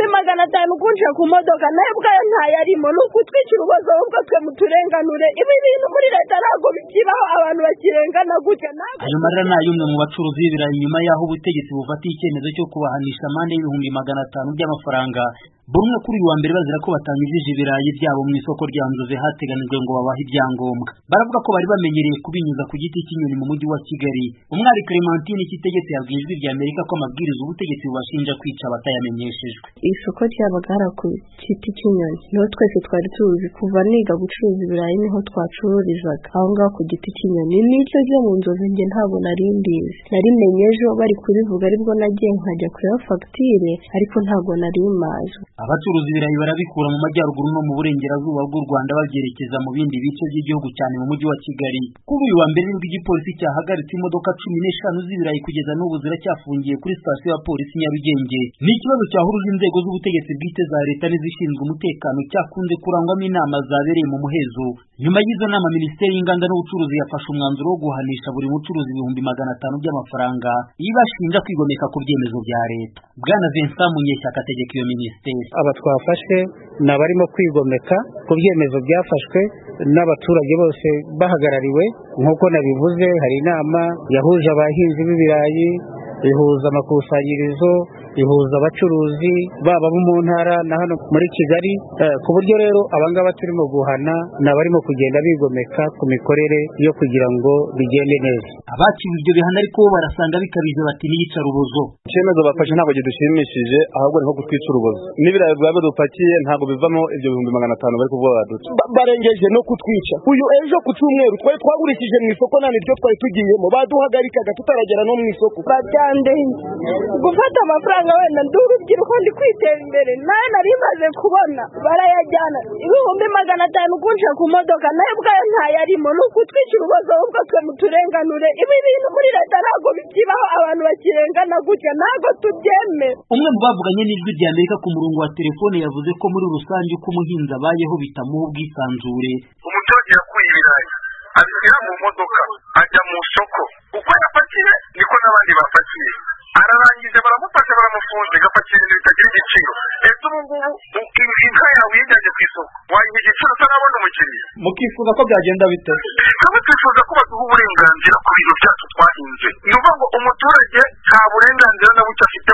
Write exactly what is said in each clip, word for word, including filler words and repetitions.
magana atanu kunja ku modoka nayo bwayo ntayarimo n'ukutwicira ubuzo ubwo twe muturenganure ibi bintu muri leta ntabwo bikibaho abantu bakirengana gutya. Ayo marira ni ay'umwe mu bacuruzi b'ibirayi nyuma y'aho ubutegetsi bufatiye icyemezo cyo kubahanisha amande y'ibihumbi magana atanu by'amafaranga bumwe kuri uyu wa mbere bazira ko batangije ibirayi byabo mu isoko rya Nzove hateganijwe ngo babahe ibyangombwa. Baravuga ko bari bamenyereye kubinyuza ku giti cy'inyoni mu mujyi wa Kigali. Umwari Clementine Kitegetse yabwiye Ijwi rya Amerika ko amabwiriza ubutegetsi bubashinja kwica abatayamenyeshejwe. Isoko ry'abagara ku giti cy'inyoni niho twese twari tuzi kuva niga gucuruza ibirayi niho twacururizaga aho ngaho ku giti cy'inyoni. Nicyo ryo mu Nzove nge ntabwo nari mbizi, narimenye ejo bari kubivuga aribwo nagiye nkajya kureba fagitire ariko ntabwo nari mazi. Abacuruzi ibirayi barabikura mu majyaruguru no mu burengerazuba bw'u Rwanda babyerekeza mu bindi bice by'igihugu cyane mu mujyi wa Kigali. Kuri uyu wa mbere nibwo igipolisi cyahagaritse imodoka cumi n'eshanu z'ibirayi kugeza n'ubu ziracyafungiye kuri sitasiyo ya polisi Nyarugenge. Ni ikibazo cyahuruje inzego z'ubutegetsi bwite za leta n'izishinzwe umutekano cyakunze kurangwamo inama zabereye mu muhezo. Nyuma y'izo nama Minisiteri y'Inganda n'Ubucuruzi yafashe umwanzuro wo guhanisha buri mucuruzi ibihumbi magana atanu by'amafaranga ibashinja kwigomeka ku byemezo bya leta. Bwana Vincent Munyeshyaka ategeka iyo minisiteri. Aba twafashe n'abarimo kwigomeka ku byemezo byafashwe n'abaturage bose bahagarariwe nk'uko nabivuze. Hari inama yahuje abahinzi b'ibirayi, ihuza amakusanyirizo, ihuza abacuruzi baba bo mu ntara na hano muri Kigali, ku buryo rero abangaba turimo guhana n'abarimo kugenda bigomeka ku mikorere yo kugira ngo bigende neza. Abaciwe ibyo bihano ariko barasanga bikabije bati niyica rubozo. Icyemezo bafashe ntabwo kidushimishije ahubwo ni nko kutwica urubozo. N'ibirayi bwawe dupakiye ntabwo bivamo ibyo bihumbi magana atanu bari kuvuga baduca. Barengeje no kutwica. Uyu ejo ku cyumweru twari twagurishije mu isoko nani ryo twari tugiyemo baduhagarikaga tutaragera no mu isoko. Babyande gufata amafaranga wenda ndurubyiruko ndi kwiteza imbere nayo nari maze kubona barayajyana ibihumbi magana atanu kunja ku modoka nayo bwayo ntayarimo n'ukutwicira ubuzo ubwo twe muturenganure ibi bintu muri leta ntabwo bikibaho abantu bakirengana gutya ntabwo tubyemera. Umwe mu bavuganye n'Ijwi rya Amerika ku murongo wa telefone yavuze ko muri rusange uko umuhinzi abayeho bitamuha ubwisanzure. Umuturage yakuye ibirayi abishyira mu modoka ajya mu soko uko yapakiye niko n'abandi bapakiye ararangije baramufasha baramufunze gapakira ibintu bitagira igiciro. Ese ubu ngubu inka yawe uyijyanye ku isoko wayiha igiciro utarabona umukiriya. Mukifuza ko byagenda bite? Twebwe twifuza ko baduha uburenganzira ku bintu byacu twahinze. Ni ukuvuga ngo umuturage nta burenganzira na buke afite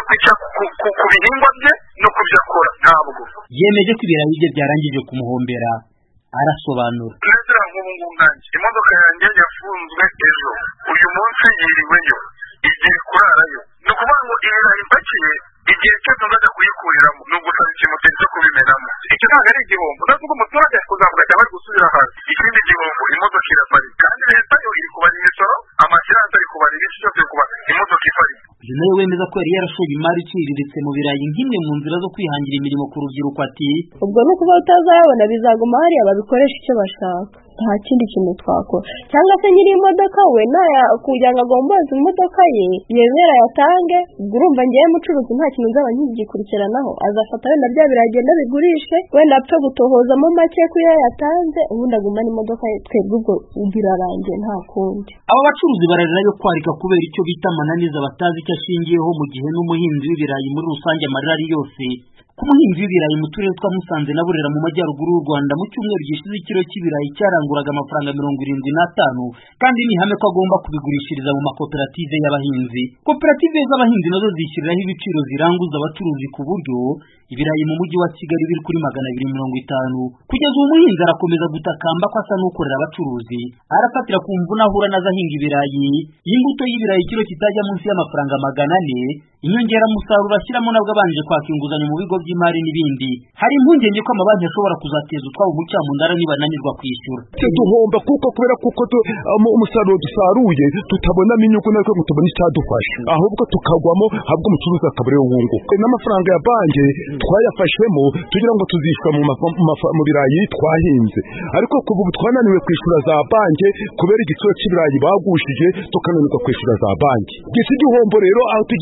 ku bihingwa bye no ku byo akora ntabwo. Yemeje ko ibirayi bye byarangije kumuhombera. Arasobanura. Neza nk'ubu ngubu nanjye imodoka yanjye yafunzwe ejo uyu munsi yiriweyo igiye kurarayo. Ni ukuvuga ngo ibirayi ipakiye igihe cyose nzajya kuyikuriramo ni ugusaba ikimoteri cyo kubimenamo. Icyo ntabwo ari igihombo. Ndavuga umuturage kuzavuga ati bari gusubira hasi. Ikindi gihombo imodoka iraparika kandi leta yo iri kubara imisoro, amasiranse ari kubara ibiki cyose kubara imodoka iparika. Uyu nawe wemeza ko yari yarashoye imari iciriritse mu birayi nk'imwe mu nzira zo kwihangira imirimo ku rubyiruko ati ubwo ni ukuba utazayabona bizaguma hariya babikoresha icyo bashaka nta kindi kintu twakora cyangwa se nyiri imodoka we naya kugira ngo agomboze imodoka ye yemera yatange urumva ngiye mucuruzi nta kintu nzaba nkigikurikiranaho azafata wenda bya biragenda bigurishe wenda apfe gutohozamo make kuyo yatanze ubundi agumana imodoka ye twebwe ubwo birarangiye nta kundi. Aba bacuruzi bararira yo kwarika kubera icyo bita amananiza batazi icyo ashingiyeho mu gihe n'umuhinzi w'ibirayi muri rusange amarira ari yose. Ku muhinzi w'ibirayi mu turere twa Musanze na Burera mu majyaruguru y'u Rwanda mu cyumweru gishize ikiro cy'ibirayi cyaranguraga amafaranga mirongo irindwi n'atanu kandi ni ihame ko agomba kubigurishiriza mu makoperative y'abahinzi. Koperative z'abahinzi nazo zishyiriraho ibiciro ziranguza abacuruzi ku buryo ibirayi mu mujyi wa Kigali biri kuri magana abiri mirongo itanu. Kugeza ubu umuhinzi arakomeza gutakamba ko asa n'ukorera abacuruzi arafatira ku mvune ahura nazo ahinga ibirayi. Imbuto y'ibirayi ikiro kitajya munsi y'amafaranga magana ane, inyongera musaruro ashyiramo nabwo abanje kwaka inguzanyo mu bigo by'imari n'ibindi. Hari impungenge ko amabanki ashobora kuzateza utwabo umucyamundara nibananirwa kwishyura. Duhomba kuko kubera kuko umusaruro dusaruye tutabonamo inyungu natwe mutabona icyadufasha ahubwo tukagwamo ahubwo umucuruzi akabure wunguka. N'amafaranga ya banki twayafashemo tugira ngo tuzishwa mu birayi twahinze ariko kuva ubu twananiwe kwishura za banki kubera igiciro cy'ibirayi bagushije tukananirwa kwishura za banki. Gisi gihombo rero aho tugiye gupfira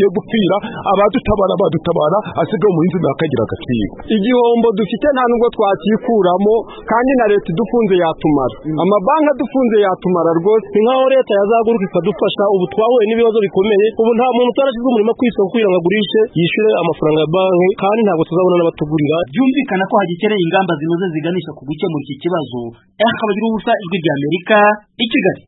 kugira abadutabara badutabara asigaye umuhinzi nakagira agaciro. Igihombo dufite nta nubwo twakikuramo kandi na leta idufunze yatumara, amabanki adufunze yatumara rwose. Ni nkaho leta yazaguruka ikadufasha. Ubu twahuye n'ibibazo bikomeye, ubu nta muntu utarashyize umurimo ku isoko kugira ngo agurishe yishyure amafaranga ya banki, kandi ntabwo tuzabona n'abatugurira. Byumvikana ko hagikeneye ingamba zinoze ziganisha ku gukemura iki kibazo. Akabagira ubusa Ijwi ry'Amerika i Kigali.